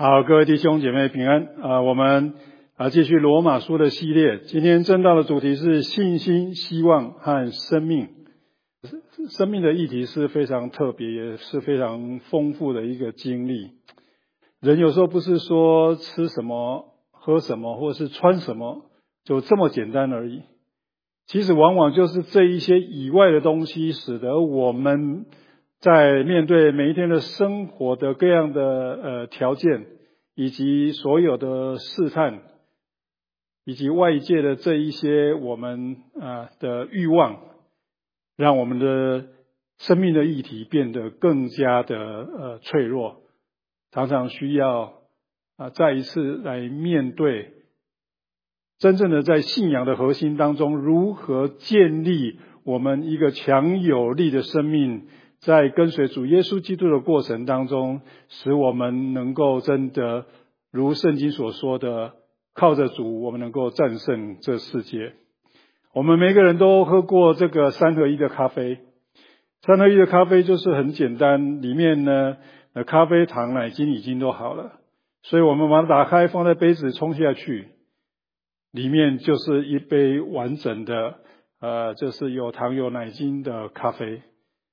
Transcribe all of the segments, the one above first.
好，各位弟兄姐妹平安我们继续罗马书的系列，今天正道的主题是信心、希望和生命。生命的议题是非常特别，也是非常丰富的一个经历。人有时候不是说吃什么、喝什么，或是穿什么，就这么简单而已。其实往往就是这一些以外的东西，使得我们在面对每一天的生活的各样的条件，以及所有的试探，以及外界的这一些我们的欲望，让我们的生命的议题变得更加的脆弱，常常需要再一次来面对真正的在信仰的核心当中，如何建立我们一个强有力的生命，在跟随主耶稣基督的过程当中，使我们能够真的如圣经所说的，靠着主我们能够战胜这世界。我们每个人都喝过这个3合1的咖啡。3合1的咖啡就是很简单，里面呢咖啡糖、奶精已经都好了，所以我们把它打开，放在杯子冲下去，里面就是一杯完整的就是有糖有奶精的咖啡。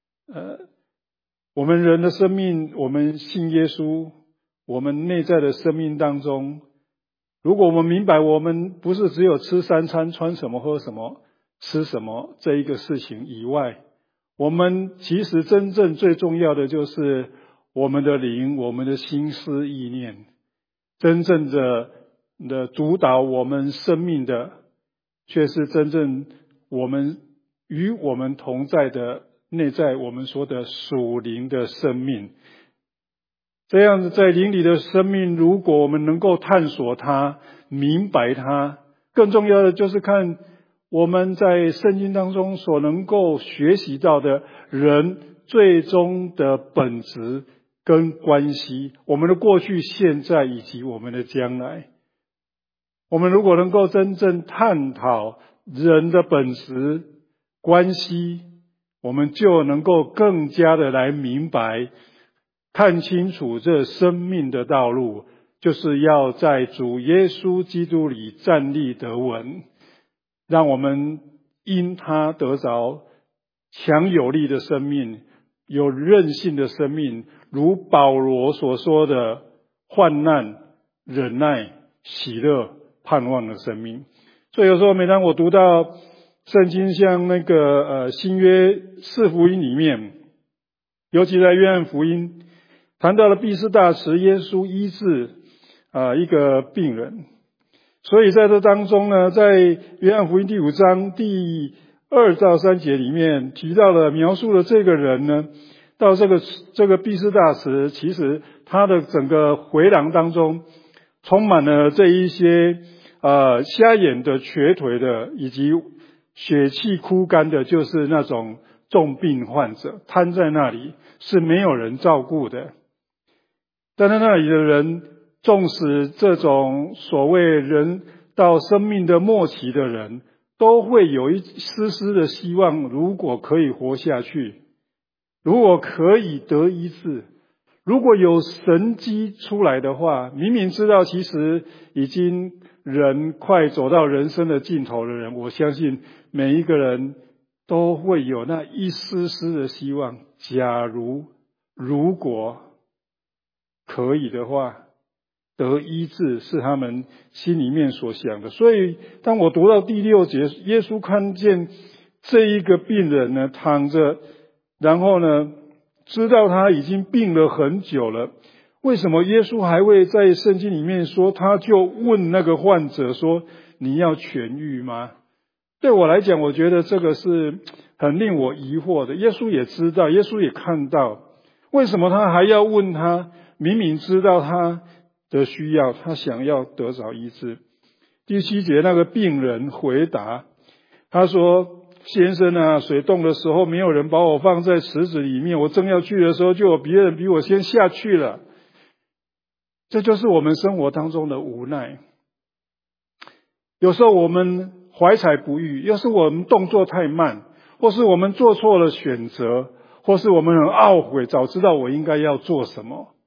我们人的生命，我们信耶稣，我们内在的生命当中，如果我们明白我们不是只有吃3餐、穿什么、喝什么、吃什么这一个事情以外，我们其实真正最重要的就是我们的灵、我们的心思意念，真正的主导我们生命的，却是真正我们与我们同在的内在我们说的属灵的生命。这样子在灵里的生命，如果我们能够探索它、明白它，更重要的就是看我们在圣经当中所能够学习到的人最终的本质跟关系，我们的过去、现在以及我们的将来。我们如果能够真正探讨人的本质关系，我们就能够更加的来明白看清楚这生命的道路，就是要在主耶稣基督里站立得稳，让我们因他得着强有力的生命，有韧性的生命，如保罗所说的患难、忍耐、喜乐、盼望的生命。所以有时候每当我读到圣经像那个新约4福音里面，尤其在约翰福音谈到了毕士大池耶稣医治一个病人。所以在这当中呢，在约翰福音第5章第2到3节里面提到了描述了这个人呢，到这个毕士大池，其实他的整个回廊当中充满了这一些瞎眼的、瘸腿的，以及血气枯干的，就是那种重病患者，瘫在那里是没有人照顾的。但在那里的人，纵使这种所谓人到生命的末期的人，都会有一丝丝的希望，如果可以活下去，如果可以得医治，如果有神迹出来的话，明明知道其实已经人快走到人生的尽头的人，我相信每一个人都会有那一丝丝的希望，假如果可以的话，得医治是他们心里面所想的。所以当我读到第6节，耶稣看见这一个病人呢躺着，然后呢知道他已经病了很久了，为什么耶稣还会在圣经里面说，他就问那个患者说，你要痊愈吗？对我来讲，我觉得这个是很令我疑惑的。耶稣也知道，耶稣也看到，为什么他还要问他？明明知道他的需要，他想要得着医治。第7节，那个病人回答，他说，先生啊，水冻的时候没有人把我放在池子里面，我正要去的时候，就有别人比我先下去了。这就是我们生活当中的无奈。有时候我们怀才不遇，要是我们动作太慢，或是我们做错了选择，或是我们很懊悔，早知道我应该要做什么。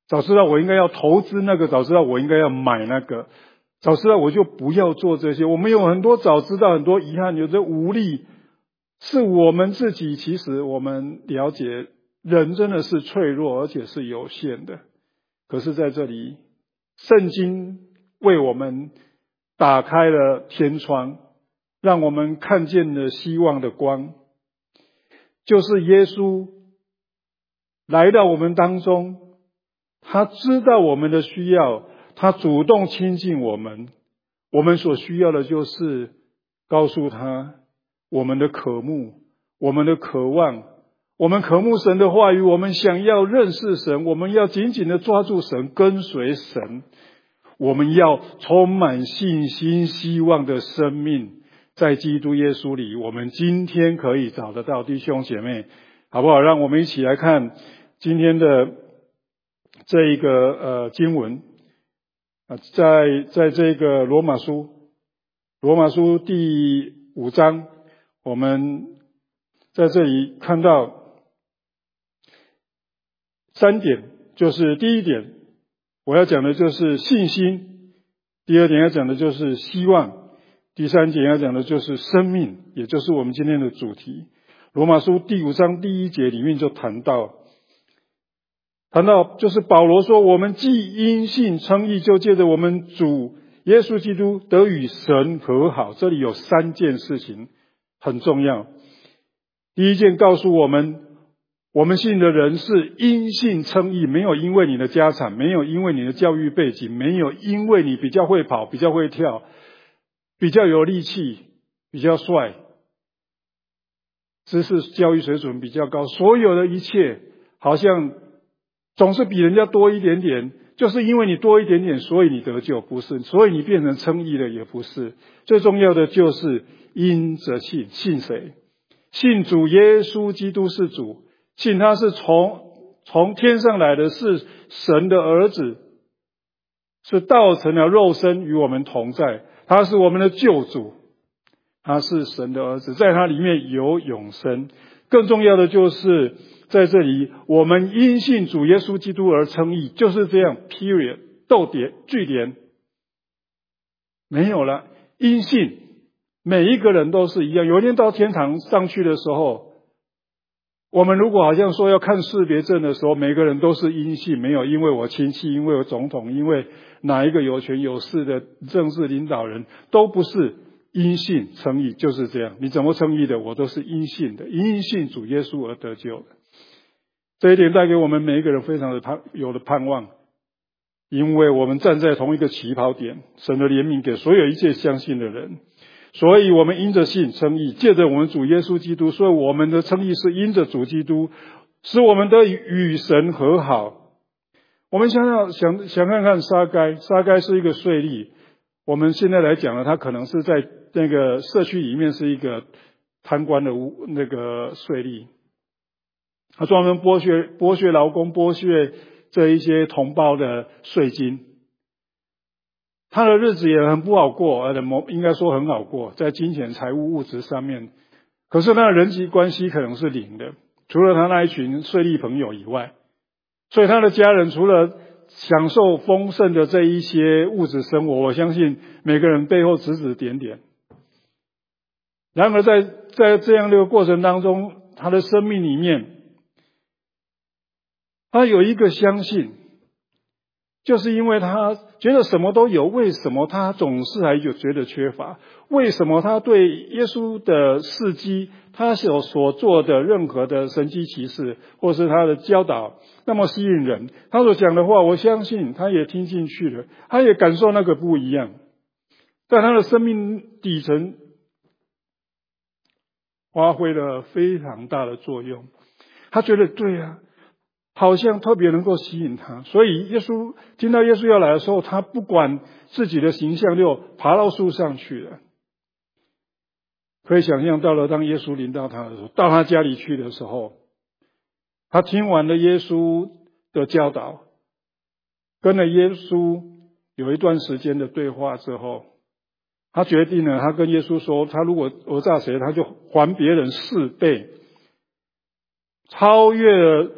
早知道我应该要投资那个，早知道我应该要买那个，早知道我就不要做这些。我们有很多早知道，很多遗憾，有着无力，是我们自己。其实我们了解，人真的是脆弱，而且是有限的。可是在这里，圣经为我们打开了天窗，让我们看见了希望的光，就是耶稣来到我们当中，他知道我们的需要，他主动亲近我们。我们所需要的就是告诉他我们的渴慕，我们的渴望，我们渴慕神的话语，我们想要认识神，我们要紧紧地抓住神，跟随神，我们要充满信心希望的生命，在基督耶稣里，我们今天可以找得到。弟兄姐妹，好不好？让我们一起来看今天的这一个经文，在这个罗马书第5章，我们在这里看到3点，就是第一点我要讲的就是信心，第二点要讲的就是希望，第三点要讲的就是生命，也就是我们今天的主题。罗马书第5章第1节里面就谈到就是保罗说，我们既因信称义，就借着我们主耶稣基督得与神和好。这里有3件事情很重要。第一件告诉我们，我们信的人是因信称义，没有因为你的家产，没有因为你的教育背景，没有因为你比较会跑，比较会跳，比较有力气，比较帅，知识教育水准比较高，所有的一切好像总是比人家多一点点，就是因为你多一点点，所以你得救，不是，所以你变成称义了，也不是。最重要的就是因着信。信谁？信主耶稣基督是主，信他是从天上来的，是神的儿子，是道成了肉身与我们同在，他是我们的救主，他是神的儿子，在他里面有永生。更重要的就是在这里，我们因信主耶稣基督而称义，就是这样 period 逗点句点，没有了。因信，每一个人都是一样。有一天到天堂上去的时候，我们如果好像说要看识别证的时候，每个人都是因信，没有因为我亲戚，因为我总统，因为哪一个有权有势的政治领导人，都不是。因信称义就是这样，你怎么称义的？我都是因信的，因信主耶稣而得救的。这一点带给我们每一个人非常的有的盼望，因为我们站在同一个起跑点，神的怜悯给所有一切相信的人，所以我们因着信称义，借着我们主耶稣基督，所以我们的称义是因着主基督，使我们得以与神和好。我们想看看撒该是一个税吏，我们现在来讲呢，他可能是在那个社区里面是一个贪官的那个税吏，他专门剥削劳工，剥削这一些同胞的税金，他的日子也很不好过，应该说很好过，在金钱、财务、物质上面，可是他的人际关系可能是零的，除了他那一群税吏朋友以外，所以他的家人除了享受丰盛的这一些物质生活，我相信每个人背后指指点点。然而在这样的一个过程当中，他的生命里面，他有一个相信，就是因为他觉得什么都有，为什么他总是还觉得缺乏？为什么他对耶稣的事迹，他所做的任何的神迹奇事，或是他的教导那么吸引人？他所讲的话，我相信他也听进去了，他也感受那个不一样，在他的生命底层发挥了非常大的作用。他觉得对啊，好像特别能够吸引他，所以听到耶稣要来的时候，他不管自己的形象，就爬到树上去了。可以想象到了，当耶稣临到他的时候，到他家里去的时候，他听完了耶稣的教导，跟了耶稣有一段时间的对话之后，他决定了，他跟耶稣说，他如果讹诈谁，他就还别人4倍，超越了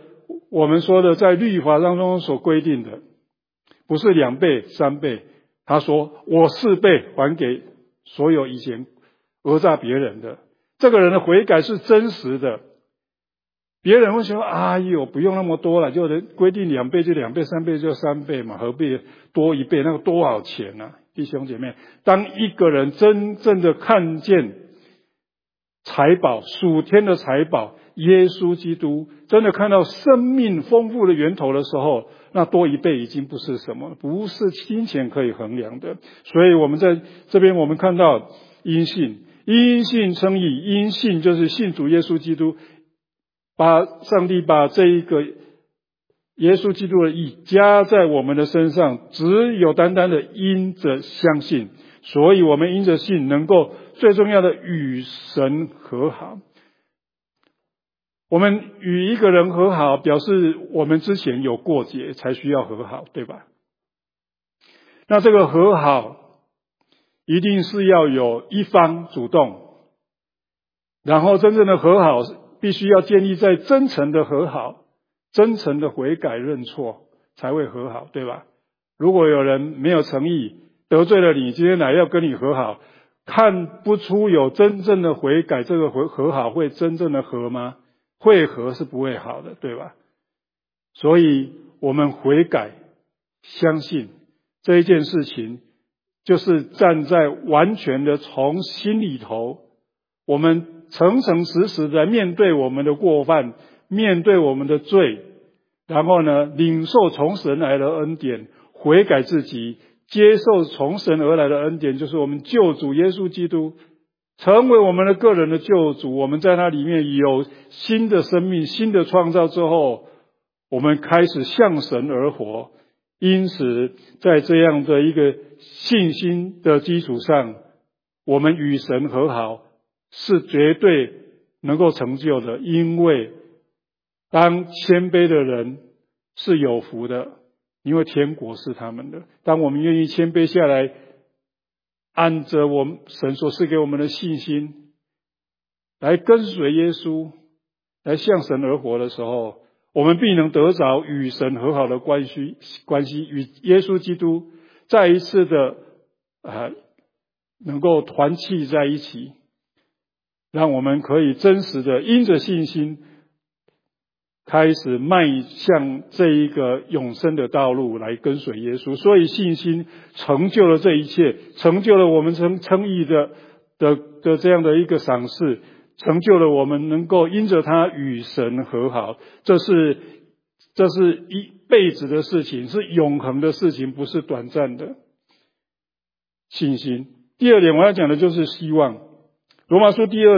我们说的在律法当中所规定的，不是2倍、3倍。他说我4倍还给所有以前讹诈别人的。这个人的悔改是真实的。别人会说哎呦不用那么多了，就规定2倍就2倍，3倍就3倍嘛，何必多1倍？那个多少钱啊？弟兄姐妹，当一个人真正的看见财宝，属天的财宝耶稣基督，真的看到生命丰富的源头的时候，那多1倍已经不是什么，不是金钱可以衡量的。所以我们在这边我们看到因信称义，因信就是信主耶稣基督，上帝把这一个耶稣基督的义加在我们的身上，只有单单的因着相信，所以我们因着信能够最重要的与神和好。我们与一个人和好，表示我们之前有过节才需要和好，对吧？那这个和好一定是要有一方主动，然后真正的和好必须要建立在真诚的和好，真诚的悔改认错才会和好，对吧？如果有人没有诚意得罪了你，今天来要跟你和好，看不出有真正的悔改，这个和好会真正的和吗？会和是不会好的，对吧？所以我们悔改相信这一件事情，就是站在完全的从心里头，我们诚诚实实的面对我们的过犯，面对我们的罪，然后呢，领受从神来的恩典，悔改自己，接受从神而来的恩典，就是我们救主耶稣基督成为我们的个人的救主。我们在他里面有新的生命，新的创造之后，我们开始向神而活。因此在这样的一个信心的基础上，我们与神和好是绝对能够成就的。因为当谦卑的人是有福的，因为天国是他们的。当我们愿意谦卑下来，按着我们神所赐给我们的信心来跟随耶稣，来向神而活的时候，我们必能得着与神和好的关系，与耶稣基督再一次的能够团契在一起，让我们可以真实的因着信心开始迈向这一个永生的道路来跟随耶稣。所以信心成就了这一切，成就了我们称义的这样的一个赏赐，成就了我们能够因着他与神和好。这是一辈子的事情，是永恒的事情，不是短暂的信心。第二点我要讲的就是希望。罗马书第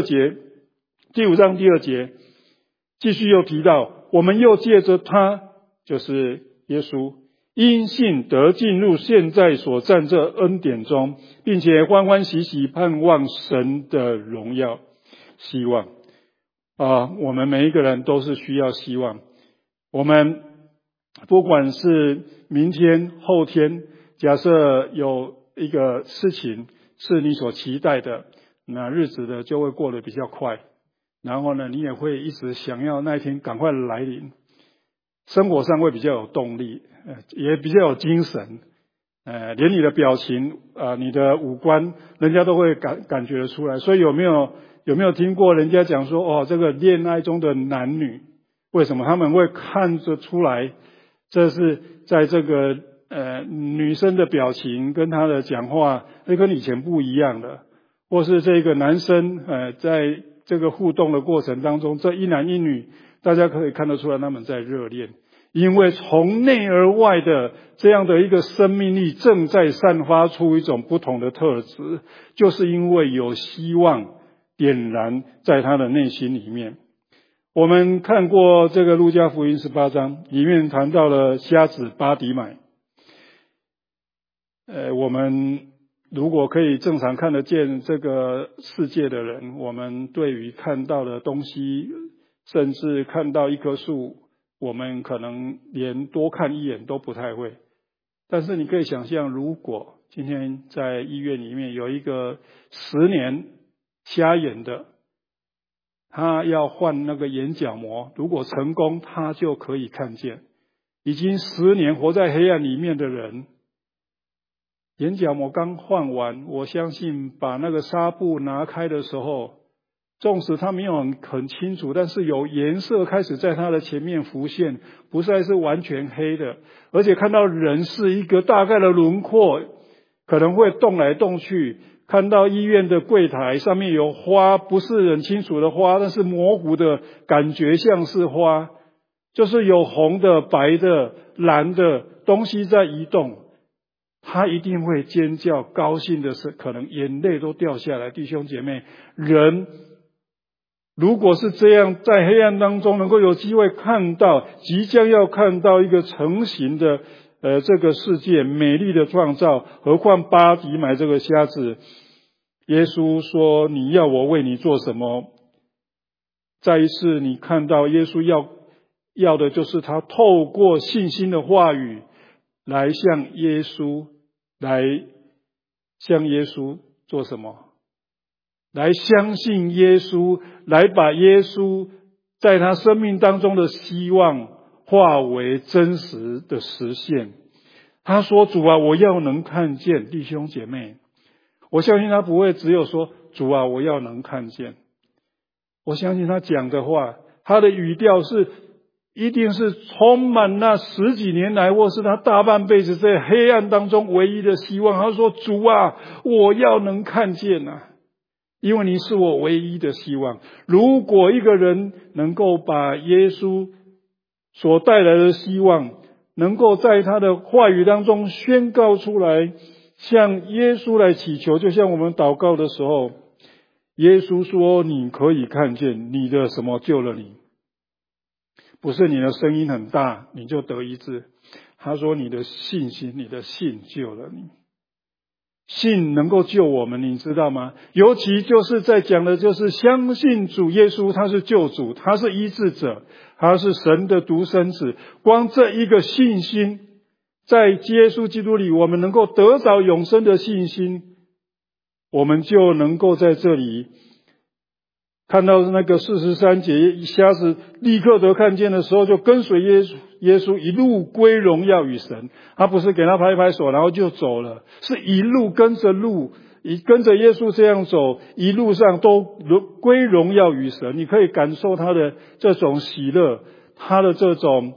5章第2节继续又提到，我们又借着他，就是耶稣，因信得进入现在所站这恩典中，并且欢欢喜喜盼望神的荣耀。希望我们每一个人都是需要希望。我们不管是明天后天，假设有一个事情是你所期待的，那日子的就会过得比较快，然后呢，你也会一直想要那一天赶快来临，生活上会比较有动力，也比较有精神，连你的表情你的五官，人家都会感觉得出来。所以有没有听过人家讲说，这个恋爱中的男女，为什么他们会看得出来？这是在这个女生的表情跟她的讲话，跟以前不一样的。或是这个男生在这个互动的过程当中，这一男一女，大家可以看得出来他们在热恋，因为从内而外的这样的一个生命力正在散发出一种不同的特质，就是因为有希望点燃在他的内心里面。我们看过这个路加福音18章，里面谈到了瞎子巴底买。我们如果可以正常看得见这个世界的人，我们对于看到的东西，甚至看到一棵树，我们可能连多看一眼都不太会。但是你可以想象，如果今天在医院里面有一个10年瞎眼的， 他要换那个眼角膜，如果成功，他就可以看见。已经10年活在黑暗里面的人，眼角膜刚换完，我相信把那个纱布拿开的时候，纵使他没有很清楚，但是有颜色开始在他的前面浮现，不再是完全黑的，而且看到人是一个大概的轮廓，可能会动来动去。看到医院的柜台上面有花，不是很清楚的花，但是模糊的感觉像是花，就是有红的、白的、蓝的东西在移动。他一定会尖叫，高兴的是可能眼泪都掉下来。弟兄姐妹，人如果是这样，在黑暗当中能够有机会看到，即将要看到一个成型的这个世界美丽的创造，何况巴迪买这个瞎子。耶稣说，你要我为你做什么？再一次你看到耶稣要的就是他透过信心的话语来向耶稣做什么？来相信耶稣，来把耶稣在他生命当中的希望化为真实的实现。他说，主啊，我要能看见。弟兄姐妹，我相信他不会只有说，主啊，我要能看见。我相信他讲的话，他的语调一定是充满那10几年来，或是他大半辈子在黑暗当中唯一的希望。他说，主啊，我要能看见啊，因为你是我唯一的希望。如果一个人能够把耶稣所带来的希望，能够在他的话语当中宣告出来，向耶稣来祈求，就像我们祷告的时候，耶稣说你可以看见，你的什么救了你？不是你的声音很大你就得医治，他说你的信心，你的信救了你。信能够救我们，你知道吗？尤其就是在讲的就是相信主耶稣，他是救主，他是医治者，他是神的独生子。光这一个信心，在耶稣基督里我们能够得着永生的信心，我们就能够在这里看到那个43节，瞎子立刻得看见的时候，就跟随耶稣一路归荣耀与神。他不是给他拍拍手然后就走了，是一路跟着耶稣这样走，一路上都归荣耀与神。你可以感受他的这种喜乐，他的这种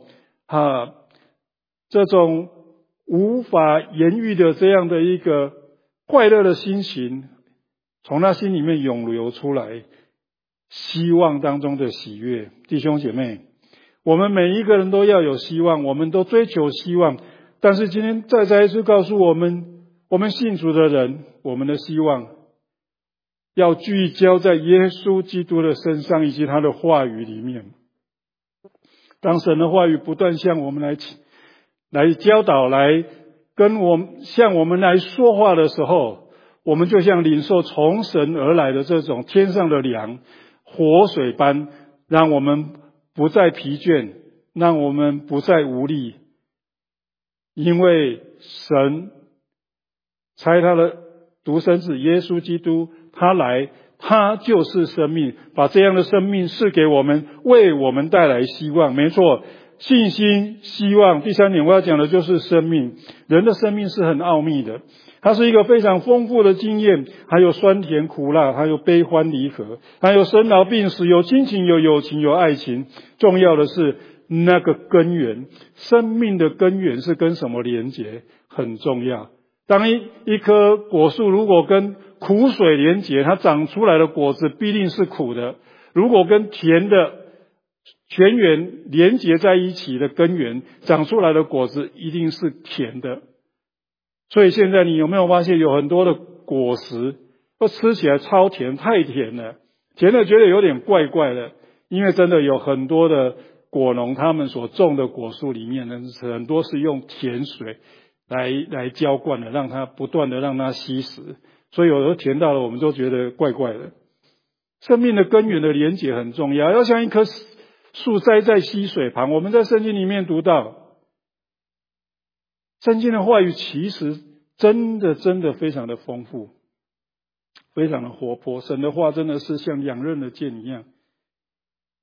无法言喻的这样的一个快乐的心情，从他心里面涌流出来，希望当中的喜悦。弟兄姐妹，我们每一个人都要有希望，我们都追求希望，但是今天再一次告诉我们信主的人，我们的希望要聚焦在耶稣基督的身上以及他的话语里面。当神的话语不断向我们来教导，向我们来说话的时候，我们就像领受从神而来的这种天上的粮，活水般，让我们不再疲倦，让我们不再无力。因为神差他的独生子耶稣基督，他就是生命，把这样的生命赐给我们，为我们带来希望。没错，信心、希望。第3点我要讲的就是生命。人的生命是很奥秘的，它是一个非常丰富的经验，还有酸甜苦辣，还有悲欢离合，还有生老病死，有亲情，有友情，有爱情。重要的是那个根源，生命的根源是跟什么连结，很重要。当一棵果树如果跟苦水连结，它长出来的果子必定是苦的。如果跟甜的泉源连结在一起的根源，长出来的果子一定是甜的。所以现在你有没有发现有很多的果实都吃起来超甜，太甜了，甜的觉得有点怪怪的。因为真的有很多的果农他们所种的果树里面呢，很多是用甜水来浇灌的，让它不断的让它吸食，所以有时候甜到了我们都觉得怪怪的。生命的根源的连结很重要，要像一棵树栽在溪水旁。我们在圣经里面读到，圣经的话语其实真的非常的丰富，非常的活泼。神的话真的是像两刃的剑一样，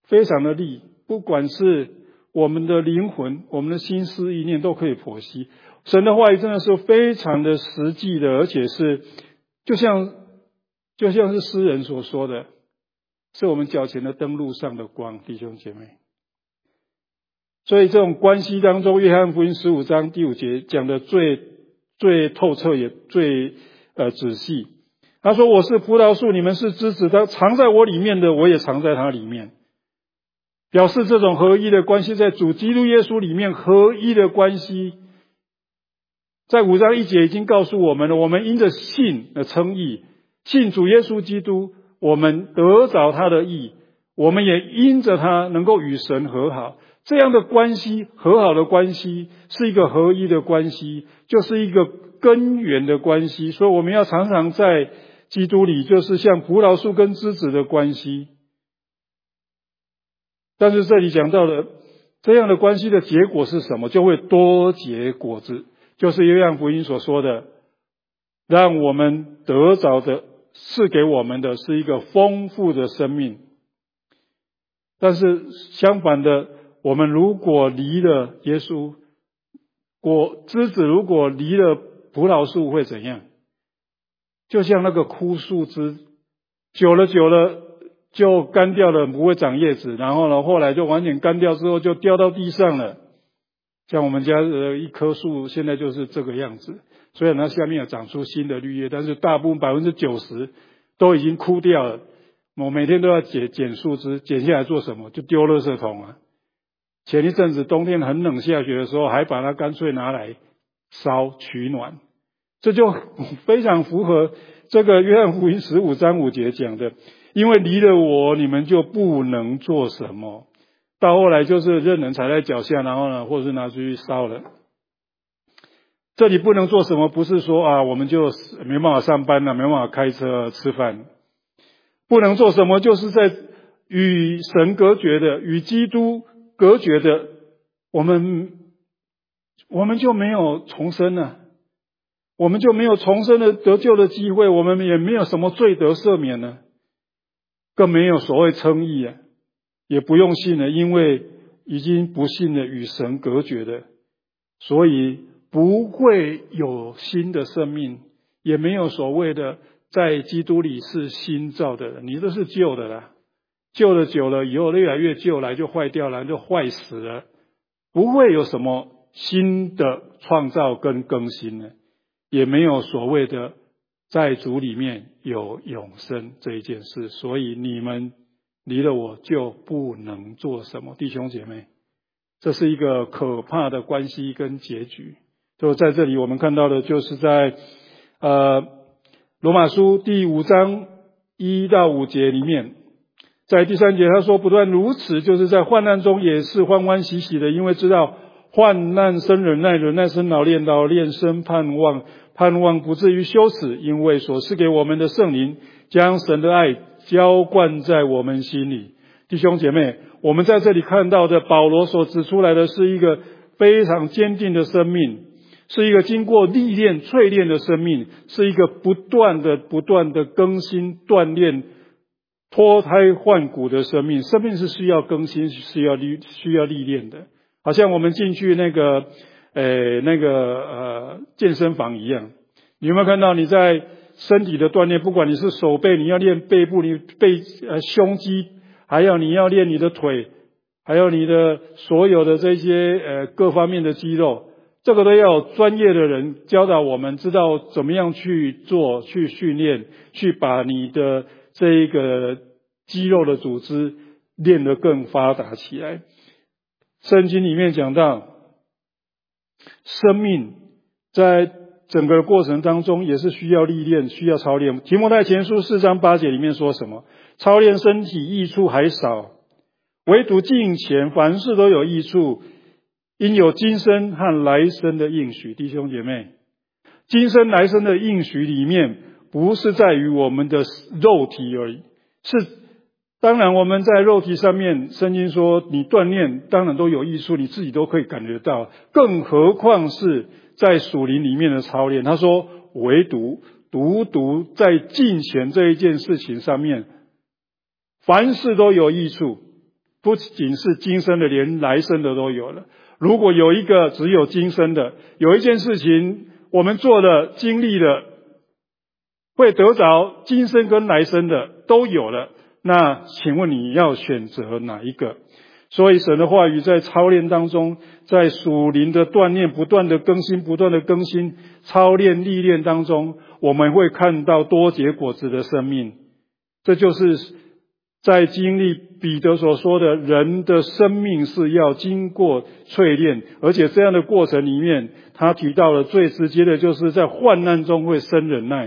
非常的利，不管是我们的灵魂，我们的心思意念都可以剖析。神的话语真的是非常的实际的，而且是就像是诗人所说的，是我们脚前的灯路上的光，弟兄姐妹。所以这种关系当中，约翰福音15章第5节讲的最透彻，也最仔细。他说：“我是葡萄树，你们是枝子，他藏在我里面的，我也藏在他里面。”表示这种合一的关系，在主基督耶稣里面合一的关系，在5章1节已经告诉我们了。我们因着信而称义，信主耶稣基督，我们得着他的义，我们也因着他能够与神和好。这样的关系，和好的关系，是一个合一的关系，就是一个根源的关系。所以我们要常常在基督里，就是像葡萄树跟枝子的关系。但是这里讲到了这样的关系的结果是什么？就会多结果子，就是约翰福音所说的，让我们得着的，赐给我们的是一个丰富的生命。但是相反的，我们如果离了耶稣，枝子如果离了葡萄树会怎样？就像那个枯树枝，久了就干掉了，不会长叶子，然后呢，后来就完全干掉之后就掉到地上了。像我们家的一棵树现在就是这个样子，虽然它下面有长出新的绿叶，但是大部分90%都已经枯掉了。我每天都要剪树枝，剪下来做什么？就丢垃圾桶啊。前一阵子冬天很冷下雪的时候，还把它干脆拿来烧取暖，这就非常符合这个约翰福音15章5节讲的，因为离了我，你们就不能做什么。到后来就是任人踩在脚下，然后呢，或者是拿出去烧了。这里不能做什么，不是说啊，我们就没办法上班了，没办法开车吃饭。不能做什么，就是在与神隔绝的，与基督隔绝的，我们就没有重生了，我们就没有重生的得救的机会，我们也没有什么罪得赦免了，更没有所谓称义啊，也不用信了，因为已经不信了，与神隔绝的，所以不会有新的生命，也没有所谓的在基督里是新造的人，你都是旧的啦。旧的久了以后越来越旧了，就坏掉了，就坏死了，不会有什么新的创造跟更新呢，也没有所谓的在主里面有永生这一件事。所以你们离了我就不能做什么，弟兄姐妹，这是一个可怕的关系跟结局。就在这里我们看到的就是在罗马书第5章1到5节里面，在第3节他说，不断如此，就是在患难中也是欢欢喜喜的，因为知道患难生忍耐，忍耐生老练，老练生盼望，盼望不至于羞耻，因为所赐给我们的圣灵将神的爱浇灌在我们心里。弟兄姐妹，我们在这里看到的保罗所指出来的是一个非常坚定的生命，是一个经过历练淬炼的生命，是一个不断的更新锻炼脱胎换骨的生命。生命是需要更新，需要历练的，好像我们进去那个健身房一样。你有没有看到你在身体的锻炼，不管你是手背，你要练背部，你胸肌，还有你要练你的腿，还有你的所有的这些各方面的肌肉，这个都要有专业的人教导我们，知道怎么样去做，去训练，去把你的这一个肌肉的组织练得更发达起来。圣经里面讲到，生命在整个过程当中也是需要历练，需要操练。提摩太前书4章8节里面说什么？操练身体益处还少，唯独敬虔凡事都有益处，因有今生和来生的应许。弟兄姐妹，今生来生的应许里面，不是在于我们的肉体而已，当然我们在肉体上面，圣经说你锻炼当然都有益处，你自己都可以感觉到，更何况是在属灵里面的操练。他说唯独在敬虔这一件事情上面，凡事都有益处。 不仅是今生的，连来生的都有了。如果有一个只有今生的，有一件事情我们做了、经历了，会得着今生跟来生的都有了，那请问你要选择哪一个？所以神的话语在操练当中，在属灵的锻炼不断的更新，操练历练当中，我们会看到多结果子的生命。这就是在经历彼得所说的，人的生命是要经过淬炼，而且这样的过程里面，他提到了最直接的就是在患难中会生忍耐，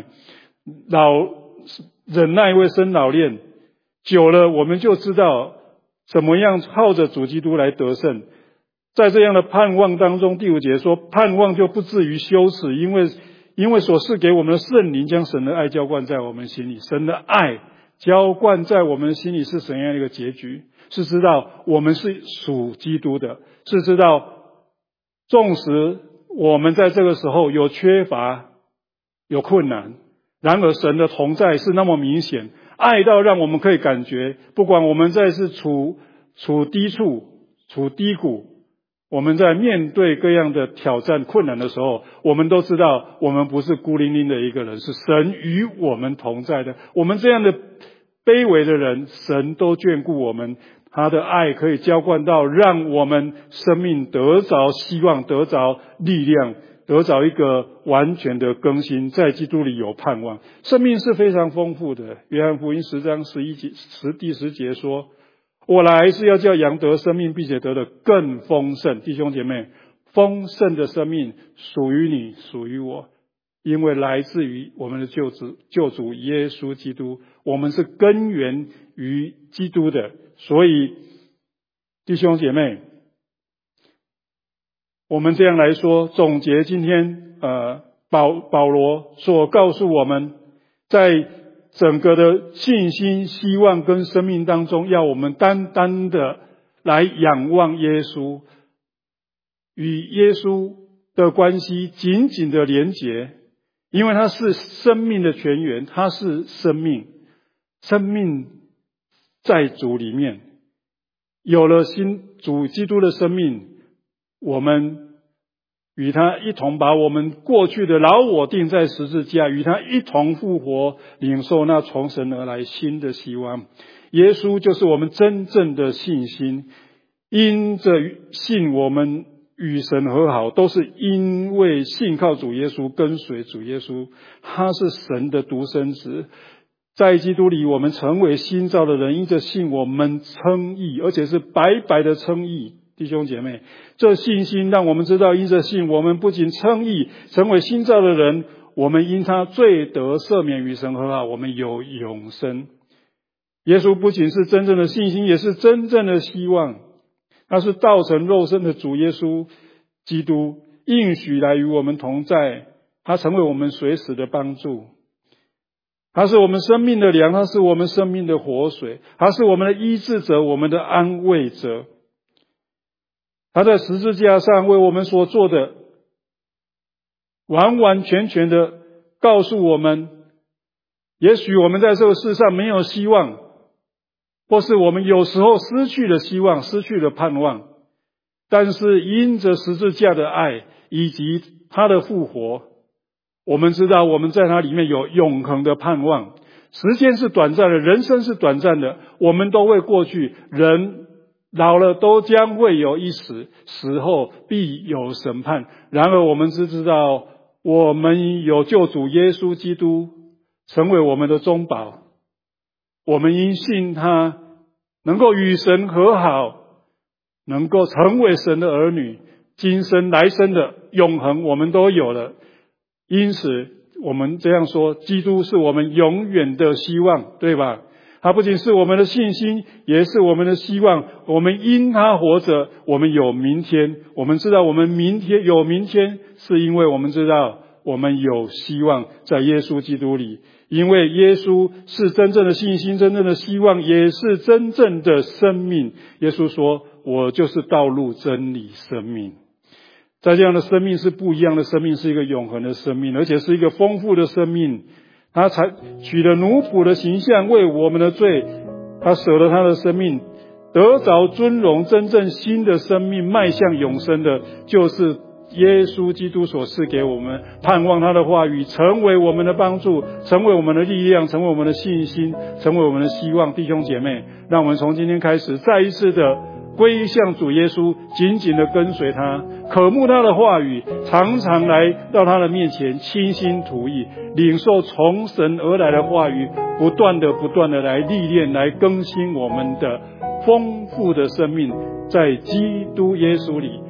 忍耐会生老练，久了我们就知道怎么样靠着主基督来得胜。在这样的盼望当中，第5节说，盼望就不至于羞耻，因为所赐给我们的圣灵将神的爱浇灌在我们心里。神的爱浇灌在我们心里是怎样一个结局？是知道我们是属基督的，是知道纵使我们在这个时候有缺乏、有困难，然而神的同在是那么明显，爱到让我们可以感觉，不管我们在是处低处、处低谷，我们在面对各样的挑战困难的时候，我们都知道我们不是孤零零的一个人，是神与我们同在的。我们这样的卑微的人，神都眷顾我们，他的爱可以浇灌到让我们生命得着希望，得着力量，得着一个完全的更新，在基督里有盼望。生命是非常丰富的。约翰福音10章第10节说，我来是要叫羊得生命，并且得的更丰盛。弟兄姐妹，丰盛的生命属于你，属于我，因为来自于我们的救主耶稣基督，我们是根源于基督的。所以弟兄姐妹，我们这样来说，总结今天保罗所告诉我们，在整个的信心、希望跟生命当中，要我们单单的来仰望耶稣，与耶稣的关系紧紧的连结，因为他是生命的泉源，他是生命在主里面，有了主基督的生命，我们与他一同把我们过去的老我钉在十字架，与他一同复活，领受那从神而来新的希望。耶稣就是我们真正的信心，因着信我们与神和好，都是因为信靠主耶稣，跟随主耶稣，他是神的独生子。在基督里我们成为新造的人，因着信我们称义，而且是白白的称义。弟兄姐妹，这信心让我们知道，因着信我们不仅称义，成为新造的人，我们因他罪得赦免，与神和好，我们有永生。耶稣不仅是真正的信心，也是真正的希望。他是道成肉身的主耶稣基督，应许来与我们同在，他成为我们随时的帮助。他是我们生命的粮，他是我们生命的活水，他是我们的医治者，我们的安慰者。他在十字架上为我们所做的，完完全全的告诉我们，也许我们在这个世上没有希望，或是我们有时候失去了希望，失去了盼望，但是因着十字架的爱以及他的复活，我们知道我们在他里面有永恒的盼望。时间是短暂的，人生是短暂的，我们都会过去，人老了都将会有一死，死后必有审判。然而我们只知道，我们有救主耶稣基督成为我们的中保，我们因信他能够与神和好，能够成为神的儿女，今生来生的永恒我们都有了。因此我们这样说，基督是我们永远的希望，对吧？他不仅是我们的信心，也是我们的希望。我们因他活着，我们有明天。我们知道我们有明天，是因为我们知道我们有希望在耶稣基督里。因为耶稣是真正的信心，真正的希望，也是真正的生命。耶稣说，我就是道路、真理、生命。在这样的生命是不一样的生命，是一个永恒的生命，而且是一个丰富的生命。他才取了奴仆的形象，为我们的罪，他舍了他的生命， 得着尊荣，真正新的生命迈向永生的，就是耶稣基督所赐给我们，盼望他的话语成为我们的帮助，成为我们的力量，成为我们的信心，成为我们的希望。弟兄姐妹，让我们从今天开始再一次的归向主耶稣，紧紧的跟随他，渴慕他的话语，常常来到他的面前，倾心吐意，领受从神而来的话语，不断的来历练，来更新我们的丰富的生命，在基督耶稣里